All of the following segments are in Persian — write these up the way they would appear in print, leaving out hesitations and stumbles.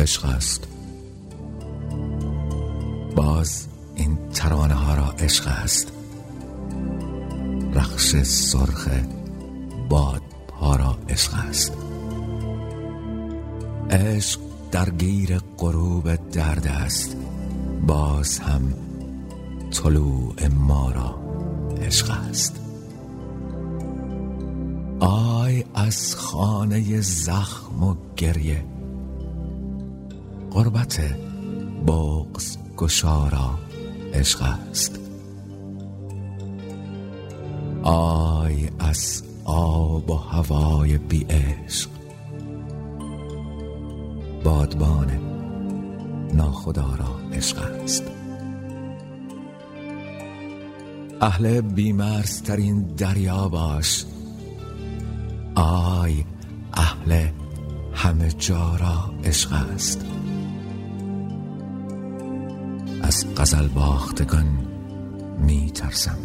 عشق است. باز این ترانه ها را عشق است. رقص سرخ بادپا را عشق است. عشق درگیر غروب درد است. باز هم طلوع ما را عشق است. آی از خانه زخم و گریه، غربت بغض گشارا عشق است. آی از آب و هوای بی عشق، بادبان ناخدا را عشق است. اهل بی‌مرزترین دریا باش، آی اهل همه جا را عشق است. از غزل باختگان می ترسم،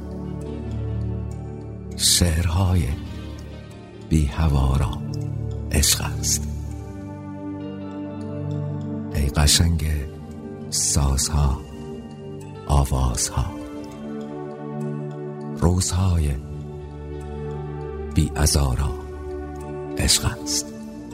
شعرهای بی هوا را عشق است. ای قشنگ سازها، آوازها، روزهای بی عزا عشق است.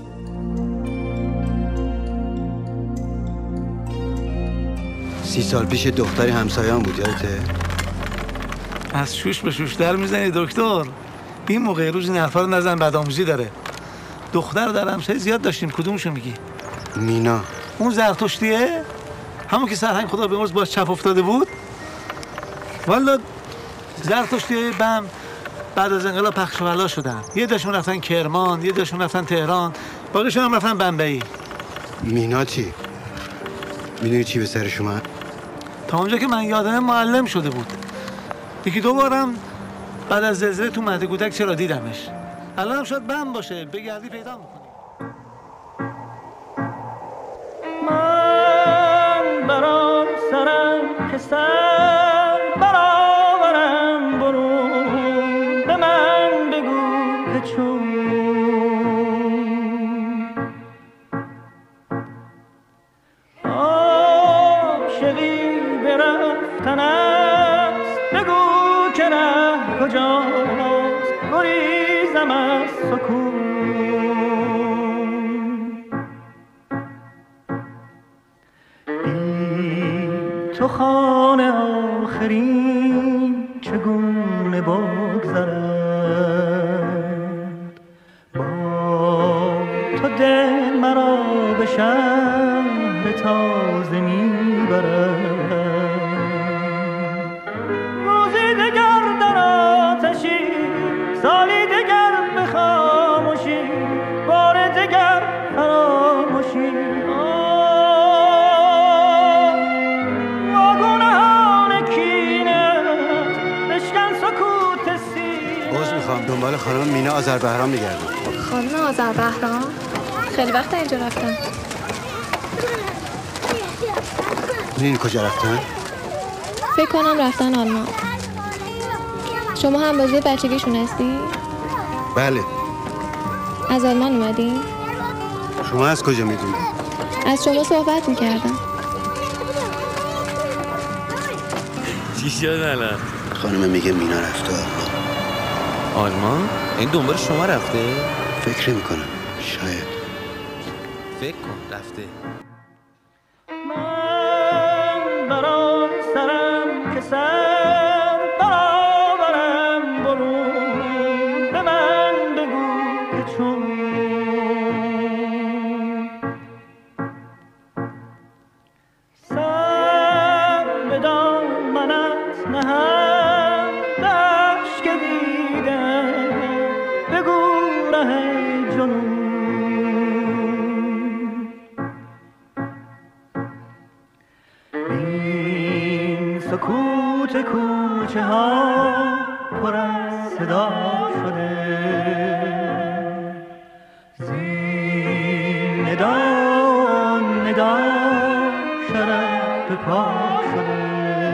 سی سال پیش دختری همسایه‌ام بود، یادته؟ از شوش به شوش در میزنی دکتر. این موقع روز این حرفا رو نزن، بدآموزی داره. دختر در همسایه زیاد داشتیم، کدومشو میگی؟ مینا. اون زرتشتیه؟ همون که سرهنگ خدا بیامرز باز چپ افتاده بود؟ والا زرتشتیه بم بعد از انقلاب پخش و پلا شدن. یه داشون رفتن کرمان، یه داشون رفتن تهران، باقیشون هم رفتن بمبئی. مینا چی؟ میدونی چی به سرش اومد؟ تا اونجا که من یادمه معلم شده بود. یکی دو بارم بعد از زلزله تو مهد کودک چرا دیدمش. الان هم شاید بم باشه، بگردی پیدا میکنی. من برام سرم که سر برآورم، برون به من بگو که چون عاشقی برفتن است، بگو که ره کجاست، گریزم از سکون. تو خانه آخرین چگونه بگذرد، با تو دل مرا به شهر تازه میبرد. روزی دگر در آتشی، سالی دگر به خاموشی، بار دگر فراموشی. دنبال خانم مینا آذربهرام میگردم. خانم آذربهرام؟ خیلی وقت اینجا رفتن. میدونی کجا رفتن؟ فکر کنم رفتن آلمان. شما هم بازی بچگیشون هستی؟ بله. از آلمان اومدی؟ شما از کجا میدونی؟ از شما صحبت میکردم. چی شد الان؟ خانم میگه مینا رفته آلمان؟ این دنبال شما رفته؟ فکر میکنم شاید. فکر کن رفته. من برام سرم که سر برآورم، برون به من بگو که چون سر به دامنت نهم، دشت که دیدم بگو ره جنون. این سکوت کوچه ها پر از صدا شده، زین ندا ندا شرف به پا شده.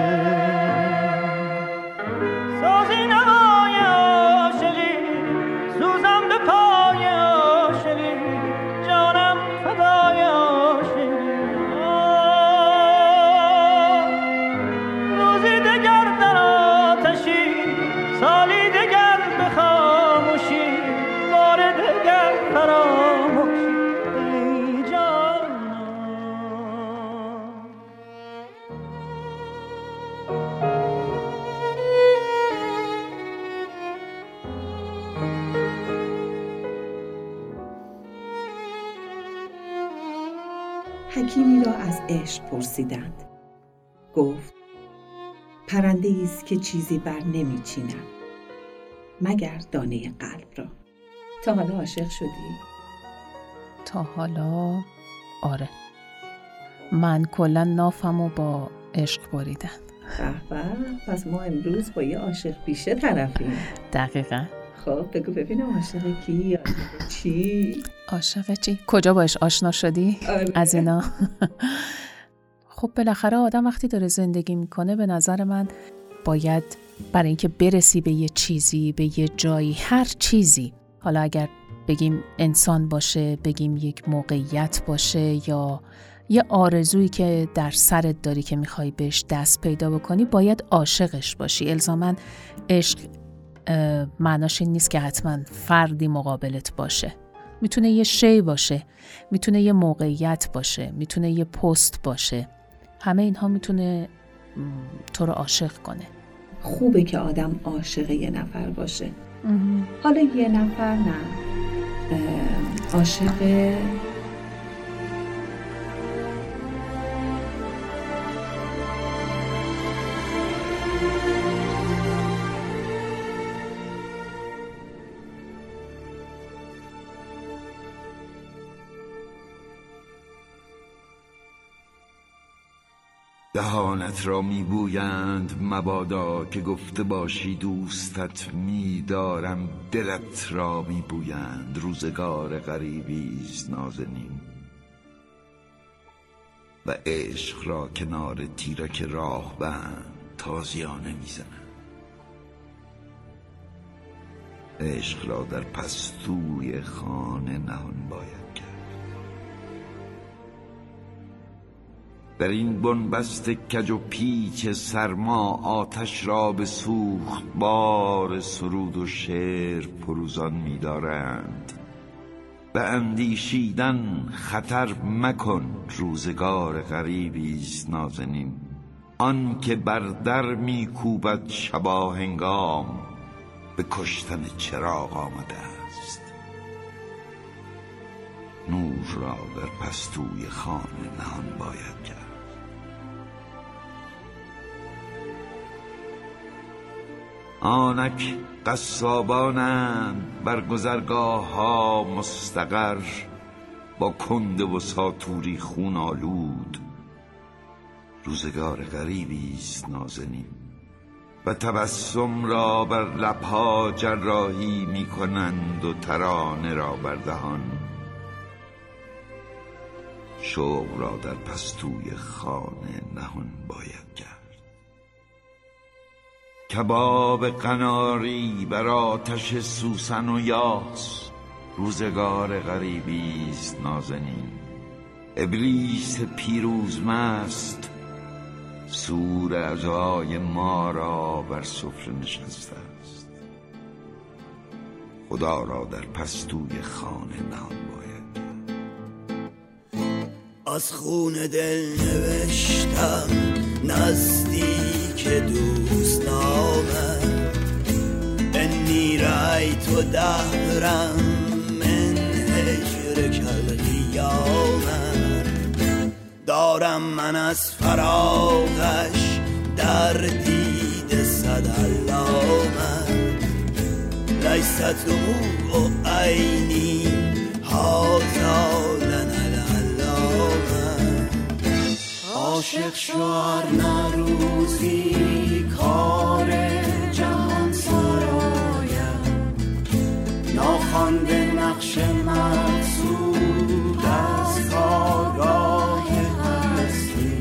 سازی نوای عاشقی، سوزم به پای عاشقی، جانم فدای عاشقی. حکیمی را از عشق پرسیدند. گفت: پرنده‌ای است که چیزی بر نمی‌چیند مگر دانه قلب را. تا حالا عاشق شدی؟ تا حالا آره. من کلا نافمو با عشق بریدن. به، پس ما امروز با یه عاشق بیشه طرفیم. دقیقاً. خب بگو ببینم عاشق کی؟ عاشق چی؟ عاشق چی؟ کجا باش آشنا شدی؟ آره. از اینا. خب بالاخره آدم وقتی داره زندگی میکنه به نظر من باید برای اینکه برسی به یه چیزی، به یه جایی، هر چیزی، حالا اگر بگیم انسان باشه، بگیم یک موقعیت باشه یا یه آرزویی که در سرت داری که میخوای بهش دست پیدا بکنی، باید عاشقش باشی. الزاماً عشق معناش این نیست که حتما فردی مقابلت باشه. میتونه یه شی باشه، میتونه یه موقعیت باشه، میتونه یه پست باشه. همه اینها میتونه تو رو عاشق کنه. خوبه که آدم عاشق یه نفر باشه. حالا یه نفر نه، عاشق دهانت را میبویند مبادا که گفته باشی دوستت میدارم، دلت را میبویند روزگار غریبی است نازنین، و عشق را کنار تیرک راه بند تازیانه میزنند. عشق را در پستوی خانه نهان باید کرد. در این بنبست کج و پیچ سرما آتش را به سوخت بار سرود و شعر پروزان می‌دارند. به اندیشیدن خطر مکن روزگار غریبی است نازنین، آن که بر در می‌کوبد شباهنگام به کشتن چراغ آمده است. نور را در پستوی خانه نهان باید کرد. آنک قصابانند بر گذرگاه ها مستقر، با کنده و ساتوری خون آلود. روزگار غریبی است نازنین، و تبسم را بر لبها جراحی می کنند و ترانه را بر دهان. شوق را در پستوی خانه نهان باید کرد. کباب قناری بر آتش سوسن و یاس. روزگار غریبی است نازنین، ابلیس پیروزمست سور اعضای ما را بر سفره نشسته است. خدا را در پستوی خانه نهان باید. از خون دل نوشتم نزدیک دوستنامه، انی رأیت دهرا من هجرک القیامه. دارم من از فراقش در دید صد علامه، لیست دموع عینی هذا لنا العلامه. عاشق شو نه روزی کار جهان سرایم، ناخوانده نقش مقصود از کارگاه هستی.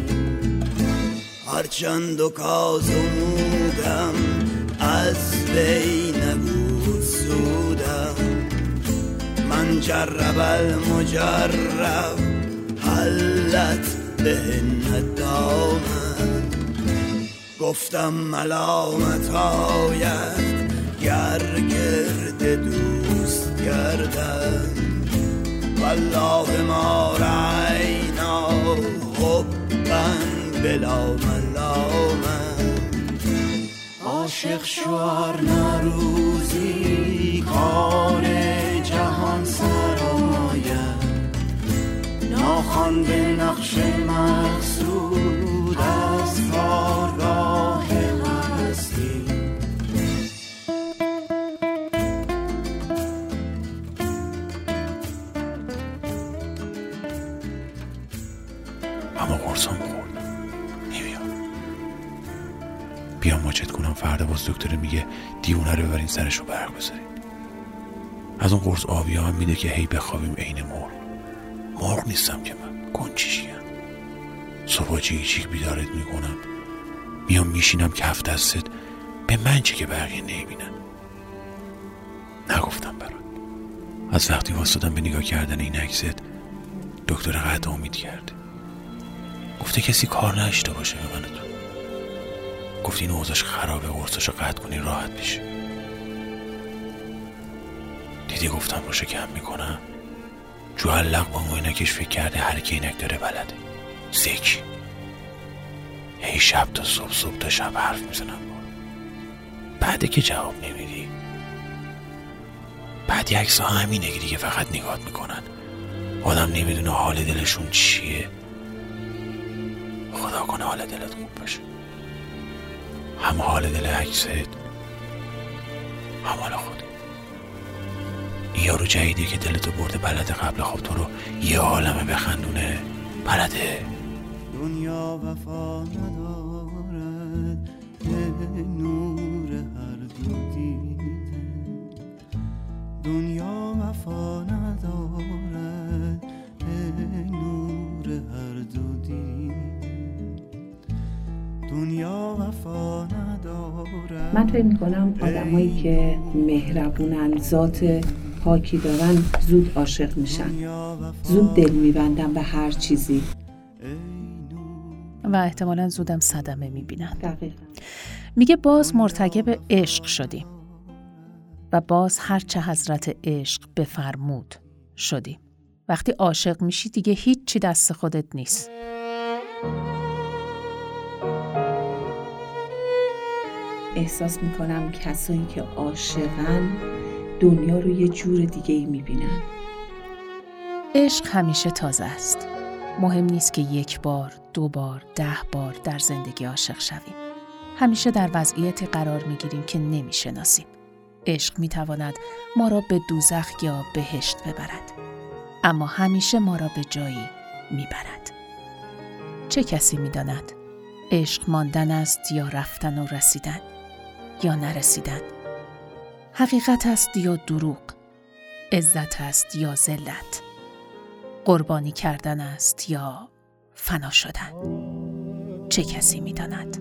هرچند و کازمودم از وی نبود سودم، من جرب المجرب حلت به ندامت. گفتم ملامت آید گر گرد دوست گردم، والله ما رأینا حبا بلا ملامت. عاشق شوار نروزی کار جهان سرایم، خوانده نقش مقصود از کارگاه هستی. اما قرصام خورد نمیاد. بیام ماچت کنم فردا باز دکتر میگه دیونه رو ببرین سرش رو برق بذارین. از اون قرص آبی هم میده که هی بخوابیم عین مرغ نیستم که من گنچیشیم. صبح چیک بیدارت میکنم، میام میشینم کف دستت به من چه که بقیه نمیبینن. نگفتم برات. از وقتی واسدم به نگاه کردن این عکست دکتر قطع امید کرده. گفته کسی کار نشته باشه به من تو. گفت این اوضاعش خرابه، قرصاشو قطع کنی راحت بشه. دیدی گفتم روشو کم میکنم. جوهلق با موینکش فکر کرده هر کی اینک داره بلده. زکی هی شب تا صبح تا شب حرف میزنم. بعده که جواب نمیدی. بعدی عکس ها همینه که دیگه فقط نگاه میکنن. آدم نمیدونه حال دلشون چیه. خدا کنه حال دلت خوب باشه. هم حال دل عکست هم حال خودت. این یارو جدیدی که دلتو برده بلده قبل خواب تو رو یه عالمه بخندونه. بلده. دنیا وفا ندارد نور هر دو دیده. دنیا وفا ندارد نور هر دو دیده. دنیا وفا ندارد. من فکر می‌کنم آدمایی که مهربونن، ذات پاکی دارن، زود عاشق میشن، زود دل میبندن به هر چیزی و احتمالاً زودم صدمه میبینن. دقیقا. میگه باز مرتکب عشق شدیم و باز هرچه حضرت عشق بفرمود شدیم. وقتی عاشق میشی دیگه هیچی دست خودت نیست. احساس میکنم کسایی که عاشقن دنیا رو یه جور دیگه ای میبینن. عشق همیشه تازه است. مهم نیست که 1 بار، 2 بار، 10 بار در زندگی عاشق شویم. همیشه در وضعیتی قرار میگیریم که نمیشناسیم. عشق میتواند ما را به دوزخ یا بهشت ببرد، اما همیشه ما را به جایی میبرد. چه کسی میداند عشق ماندن است یا رفتن و رسیدن یا نرسیدن؟ حقیقت است یا دروغ؟ عزت است یا ذلت؟ قربانی کردن است یا فنا شدن؟ چه کسی می‌داند؟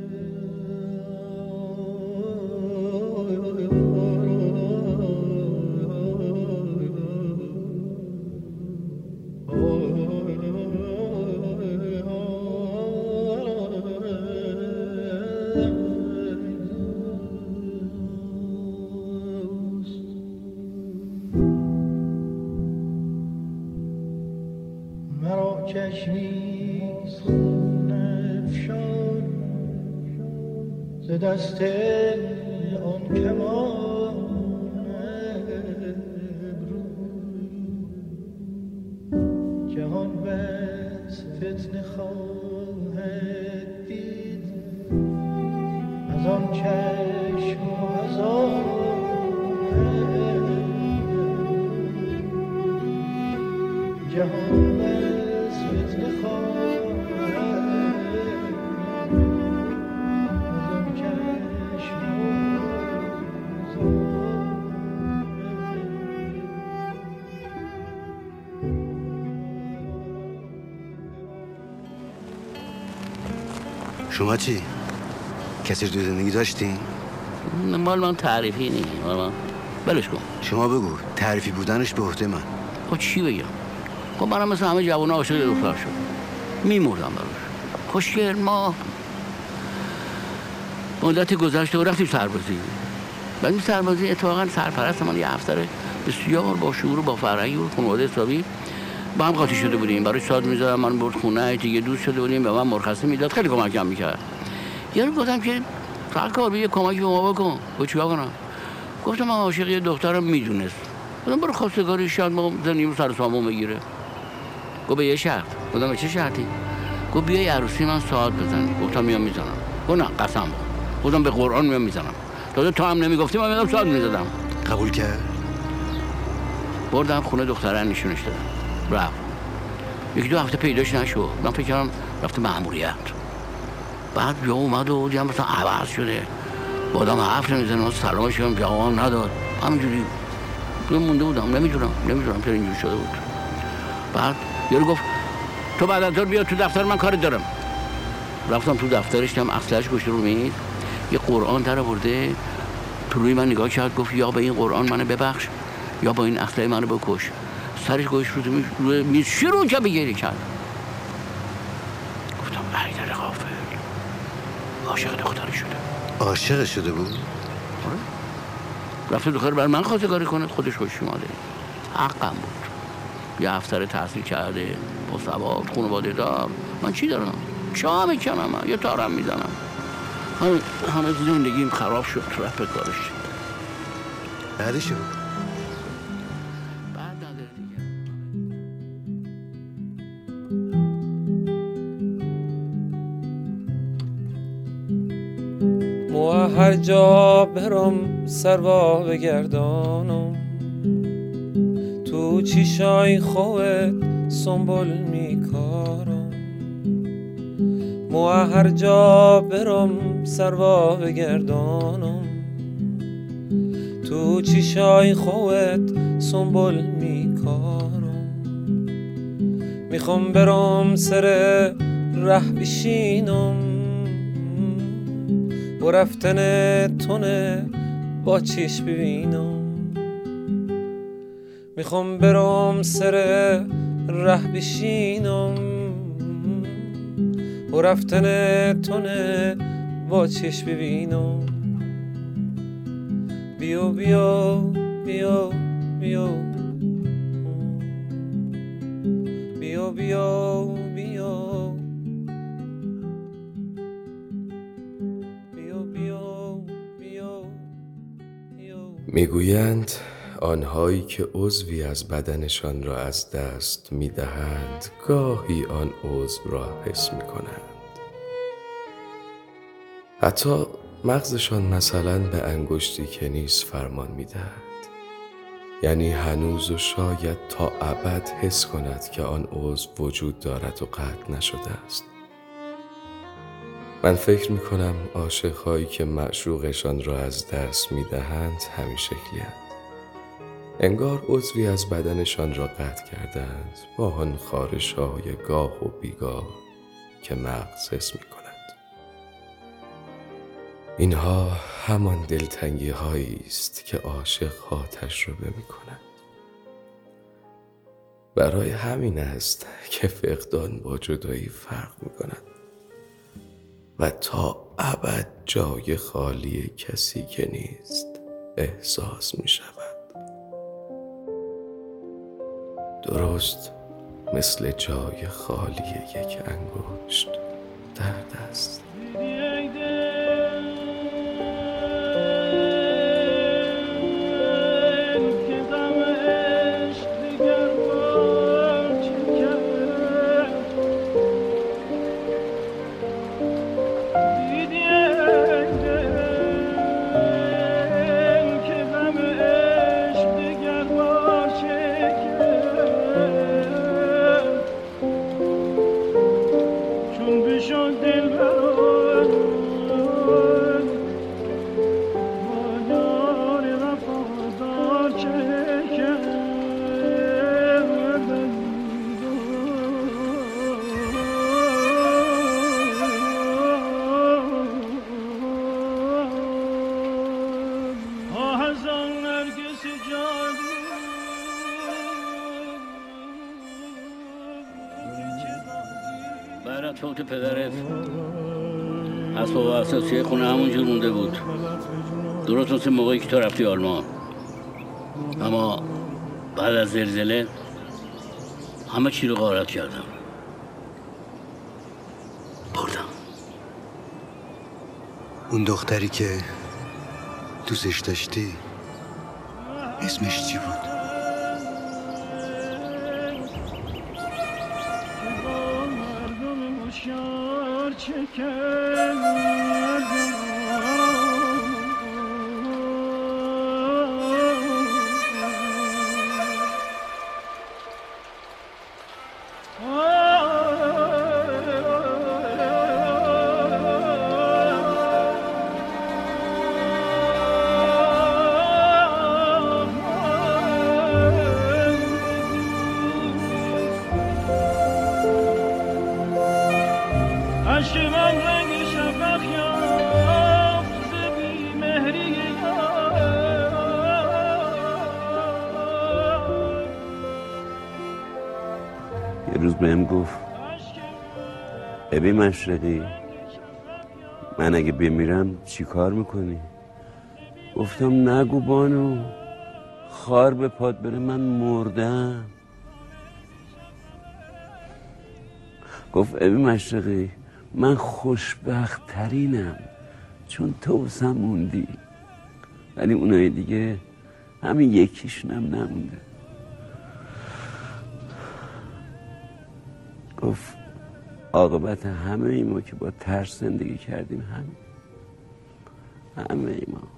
چشمیز خون افشان ز دست آن کمان ابروی. جهان بس فتنه خواهد دید از آن چشم و از آن جهان بس فتنه خواهد از آن چشم و از شما چی؟ کسی تو زندگی داشتین؟ مال من تعریفی نیست، مال من بلش کن. شما بگو تعریفی بودنش به عهده من. خب چی بگم؟ خب منم مثل همه جوونا عاشق دختر شدم، میمردم براش. خوشگل ما مدت گذشته و رفتیم سربازی. بعد این سربازی اتفاقا سرپرست من یه افسر بسیار با شعور و با فرهنگ و خانواده حسابی با هم قاطی شده بودیم. برای ساز می‌ذارم، من برد خونه، دیگه دوست شده بودیم، به من مرخصی میداد، خیلی کمکم می‌کرد. یارو گفتم که فقط کار به یه کمکی به ما بکن. گفت چیکار کنم؟ گفتم من عاشق یه دخترم میدونست. گفتم برو خواستگاری شاید ما زندگیمون سر سامون بگیره. گفت به یه شرط. گفتم به چه شرطی؟ گفت بیای عروسی من ساعت بزنی. گفتم میام میزنم. گفت نه قسم بخور. گفتم به قرآن میام میزنم. تازه تو هم نمیگفتی من میام ساعت میزدم. قبول کرد؟ بردم خونه دختره نشونش دادم. رفت. یکی دو هفته پیداش نشد. من فکر کردم رفته مأموریت. بعد بیا اومد و دیدم مثلا عوض شده. با آدم حرف نمیزنه. سلامش کردم جواب نداد. همینجوری مونده بودم. نمیدونم چرا اینجوری شده بود. بعد یارو گفت تو بعد از ظهر بیا تو دفتر من کار دارم. رفتم تو دفترش، دیدم اصلش گوشه رو میز یه قرآن در آورده. تو روی من نگاه کرد گفت یا به این قرآن منو ببخش یا با این اصله منو بکش. سرش گوش روی میز شروع کرد به گریه کرد. گفتم ای در غافل، عاشق دختری شده. عاشق شده بود؟ آره. رفته دختر بر من خواستگاری کنه، خودش خوش اومده. حقم بود. یه افسر تحصیل کرده، با سواد، خانواده دار. من چی دارم؟ چا میکنم من؟ یه تارم میزنم. همه زندگیم خراب شد. رفت به کارش. بعدش بود؟ بعد نداره دیگه. مو هر جا برم سروا بگردانم، تو چیشای خوت سنبول میکارم. مو هر جا برم سروا بگردانم، تو چیشای خوت سنبول میکارم. میخوام برم سر ره بشینم، و رفتن تونه با چشم ببینم. میخوام برم سر ره بشینم، و رفتن تونه با چشم ببینم. بیا بیا بیا بیا بیا بیا بیا میگویند آنهایی که عضوی از بدنشان را از دست میدهند گاهی آن عضو را حس میکنند. حتی مغزشان مثلا به انگشتی که نیست فرمان میدهد. یعنی هنوز و شاید تا ابد حس کند که آن عضو وجود دارد و قطع نشده است. من فکر میکنم عاشق‌هایی که معشوقشان را از دست میدهند همین شکلی‌اند. انگار عضوی از بدنشان را قطع کردند با آن خارش‌های گاه و بیگاه که مغز حس میکند. اینها همان دلتنگی‌هایی است که عاشق ها تجربه میکند. برای همین است که فقدان با جدایی فرق میکند و تا ابد جای خالی کسی که نیست احساس می شود. درست مثل جای خالی یک انگشت در دست. بعد فوت پدرت اسباب اساسی خونه همونجور مونده بود، درست مثل موقعی که تو رفتی آلمان. اما بعد از زلزله همه چی رو غارت کردم، بردم. اون دختری که دوستش داشتی اسمش چی بود؟ یه روز بهم گفت ابی مشرقی، من اگه بمیرم چی کار میکنی؟ گفتم نگو بانو، خار به پاد بره من مردم. گفت ابی مشرقی، من خوشبخت ترینم چون تو موندی، ولی اونای دیگه همین یکیشونم نمونده. گفت عاقبت همه ای ما که با ترس زندگی کردیم همه ای ما،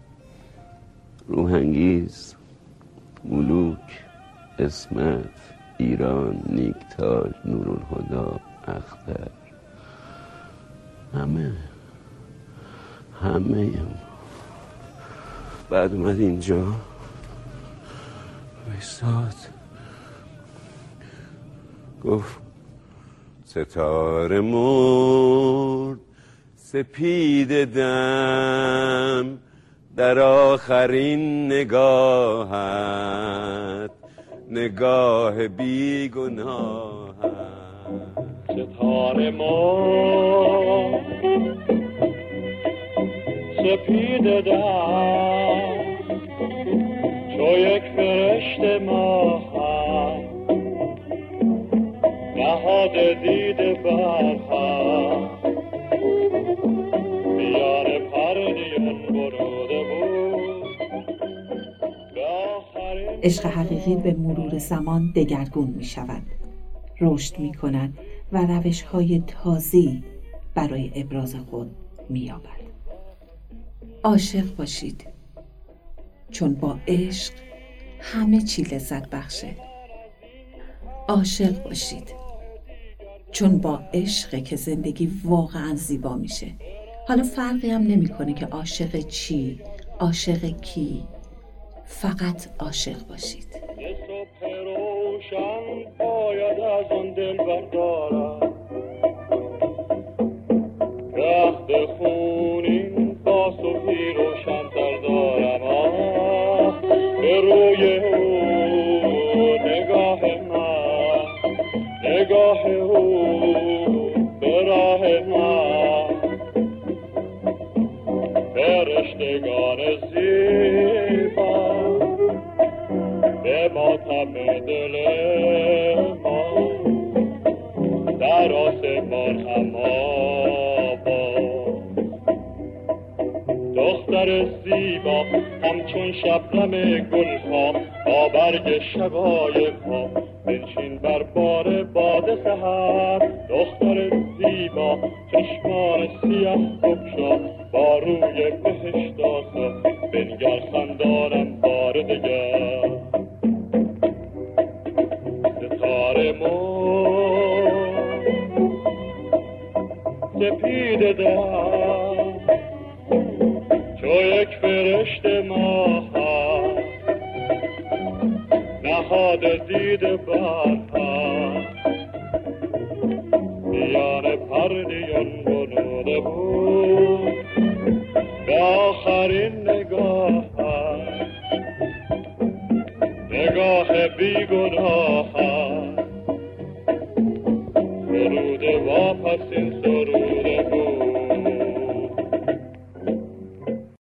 روحانگیز، ملوک، اسمت، ایران، نیکتاج، نورالهدی، اختر، همه ما. بعد اومد اینجا ویساد، گفت ستاره مرد سپید دم در آخرین نگاهت، نگاه بی گناهت. ستاره مرد سپید دم چو یک فرشته ماهم، نهاد دید برهم میان پرنیان بروده بود. عشق حقیقی به مرور زمان دگرگون می شود، رشد می کند و روش های تازه‌ای برای ابراز خود می یابد. عاشق باشید، چون با عشق همه چی لذت بخشه. عاشق باشید، چون با عشقه که زندگی واقعا زیبا میشه. حالا فرقی هم نمیکنه که عاشق چی، عاشق کی، فقط عاشق باشید. یه صبح روشن باید از آن دل بردارم، رخت خونین با صبحی روشن تر دارم. آه به روی او نگاه من، نگاه او به راه من، فرشتگان زیبا به ماتم دل ما، در آسمان هم آباد. دختر زیبا همچون شبنم گلها با برگ شقایقها، بنشین بر بار باد سحر. دختر زیبا چشمان سیاه بگشا با روی بهشت آسا، بنگر خندانم بار دگر. ستاره مرد سپید دم چو یک فرشته ماهم، نهاد دید برهم میان پرنیان بنوده بود. به آخرین نگاهت، نگاه بی گناهت، سروده واپس این سروده